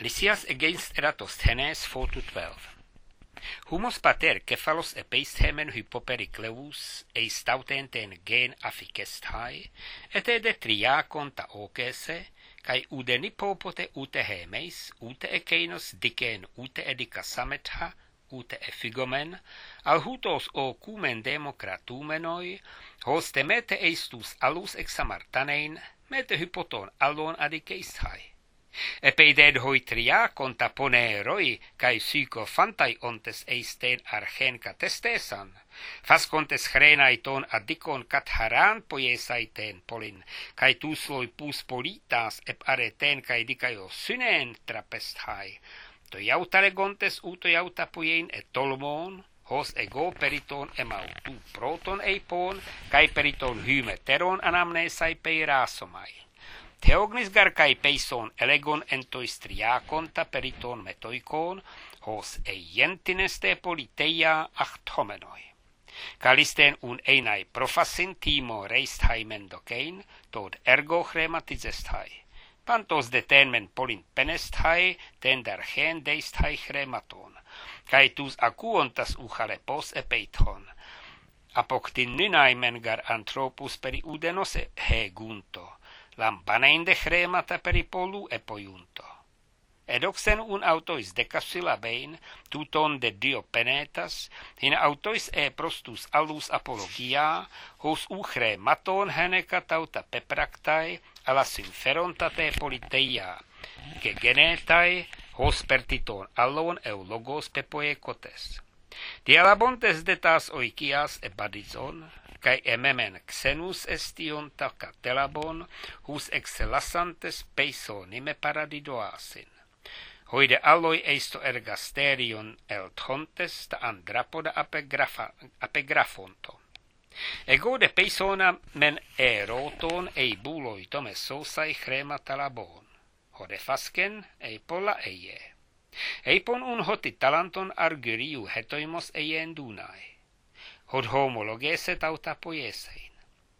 Lysias against Eratosthenes 4-12. Humos pater cephalos epeisthemen hypopericleus eistautenten gen afficestai, et de triacon ta ocese, kai udenipopote ute hemeis, ute ekeinos dicen ute edicasametha, ute effigomen, alhutos o cumen democratumenoi, hos temete eistus alus examartanein, mete hypoton allon adiceistai. Epeided hoi triacon ta poneroi, kai psycho fantai ontes eisten archen catestesan, fascontes chrenai ton adicon catharan poiesaiten polin, kai tusloi pus politas ep areten kai dicaio synen trapesthai, to jautaregontes uto jauta poien et tolmon, hos ego periton emautu proton eipon, kai periton hymeteron anamnesai peirasomai. Theognis garkai peison elegon entois triacon ta periton metoikon, hos eientines te politeia achtomenoi. Calisten un einai profassin timo reisthai mendokein, tod ergo chrematizesthai. Pantos de tenmen polin penesthai, ten darchen deisthai chrematon, kai tus acuontas uchalepos epeithon. Apoctin nynaimen gar anthropus peri udenos hegunto, lampanein de chremata peripolu epoiunto. Edoxen un autois decasilabein, tuton de dio penetas, hin autois prostus alus apologia, hos uchrematon heneca tauta pepraktai, ala synferonta te politeia, ge genetai, hos pertiton allon eulogos pepoecotes. Dialabontes de tas oikias ebadizon, kai ememen xenus estion ta catelabon, hus excelassantes peisonime paradidoasin. Hoide alloi eisto ergasterion elthontes ta andrapoda apegrafonto. Ego de peisona men eroton ei buloi tome sosai chrematalabon, hode fasken ei pola eie. Eipon un hoti talanton argyriu hetoimos eien dunai. Hod homologese tauta poiesein.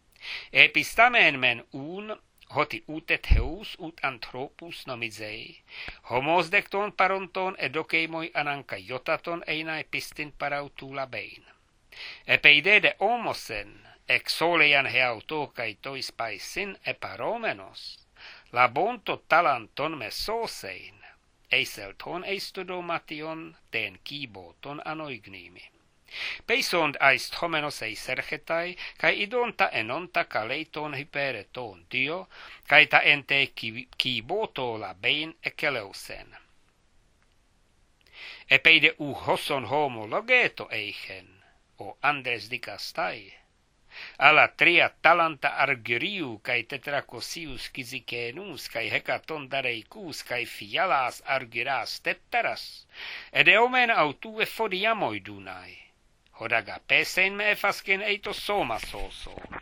Epistamen men un hoti utet heus ut anthropus nomizei, homos decton paronton edokeimoi ananka jotaton einai pistin parautula bein. Epeide de homosen, exoleian heauto kai tois paisin eparomenos, labonto talanton mesosein, eiselton eistodomation ten kiboton anoignimi. Peisond aist homenos ei serchetai, kai idonta enonta kaleiton hypereton dio, kai ta ente kiboto labein ekeleusen. Epeide hoson homologeto eichen, o Andres dicastai. Ala tria talanta argyriu, kai tetracosius kisikenus, kai hecaton dareicus, kai fialas argyras tetteras, ede omen autue fodiamoi dunai. Hodaga pesein me efasken eito soma soso.